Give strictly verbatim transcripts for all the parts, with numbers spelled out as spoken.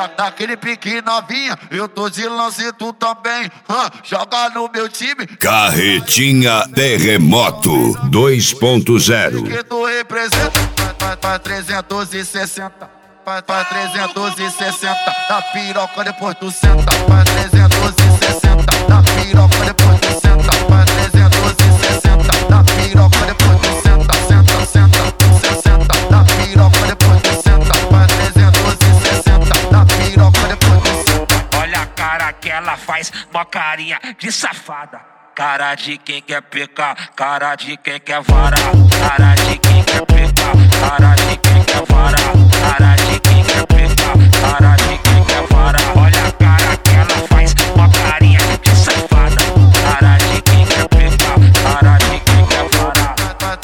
Da, daquele pique novinha, eu tô de lance, tu também. Hã, joga no meu time. Carretinha Terremoto dois ponto zero. Que tu representa pra, pra trezentos e sessenta. Pra, pra trezentos e sessenta. Da piroca depois tu senta. Pra trezentos e sessenta. Da piroca depois tu senta. Pra trezentos e sessenta. Da piroca depois tu senta. Senta, senta, sessenta. Da piroca depois tu senta. Pra trezentos e sessenta. Da piroca depois tu senta. Olha a cara que ela faz, mó carinha de safada. Cara de quem quer pecar, cara de quem quer varar. Cara de quem quer pecar, cara de quem quer varar. Cara de quem quer pecar, cara de quem quer varar. Olha a cara que ela faz, mó carinha de safada. Cara de quem quer pecar, cara de quem quer varar.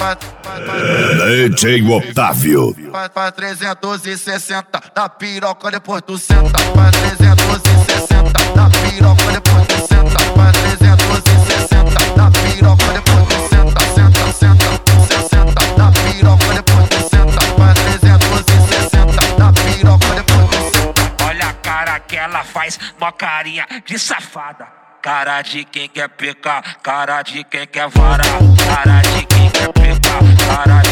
D J Otávio. Pra, pra trezentos e sessenta. Da piroca depois tu senta. Pra trezentos e sessenta. Da piroca depois tu senta. Pra trezentos e sessenta. Da piroca depois tu senta. Senta, senta, sessenta. Da piroca depois tu senta. Pra trezentos e sessenta. Da piroca depois tu senta. Olha a cara que ela faz, mó carinha de safada. Cara de quem quer pecar, cara de quem quer varar. Cara de quem quer pecar, cara de